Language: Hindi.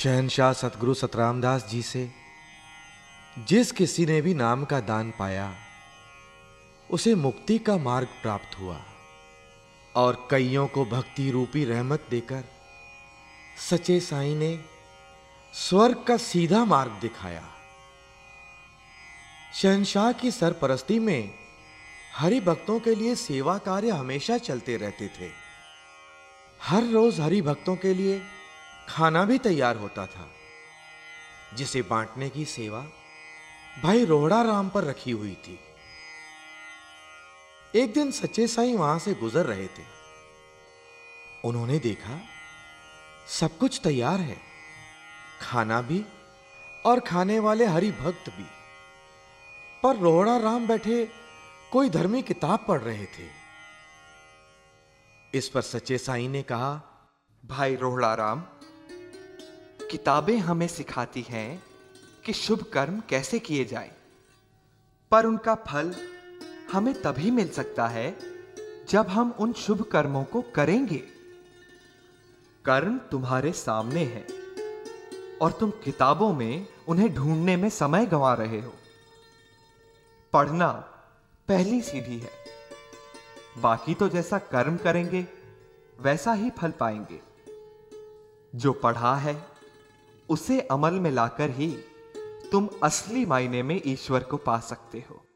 शहंशाह सतगुरु सतरामदास जी से जिस किसी ने भी नाम का दान पाया उसे मुक्ति का मार्ग प्राप्त हुआ और कईयों को भक्ति रूपी रहमत देकर सच्चे साईं ने स्वर्ग का सीधा मार्ग दिखाया। शहंशाह की सरपरस्ती में हरि भक्तों के लिए सेवा कार्य हमेशा चलते रहते थे। हर रोज हरि भक्तों के लिए खाना भी तैयार होता था, जिसे बांटने की सेवा भाई रोहड़ा राम पर रखी हुई थी। एक दिन सच्चे साईं वहां से गुजर रहे थे। उन्होंने देखा सब कुछ तैयार है, खाना भी और खाने वाले हरि भक्त भी, पर रोहड़ा राम बैठे कोई धर्मी किताब पढ़ रहे थे। इस पर सच्चे साईं ने कहा, भाई रोहड़ा राम, किताबें हमें सिखाती हैं कि शुभ कर्म कैसे किए जाएं, पर उनका फल हमें तभी मिल सकता है जब हम उन शुभ कर्मों को करेंगे। कर्म तुम्हारे सामने हैं और तुम किताबों में उन्हें ढूंढने में समय गंवा रहे हो। पढ़ना पहली सीढ़ी है, बाकी तो जैसा कर्म करेंगे वैसा ही फल पाएंगे। जो पढ़ा है उसे अमल में लाकर ही तुम असली मायने में ईश्वर को पा सकते हो।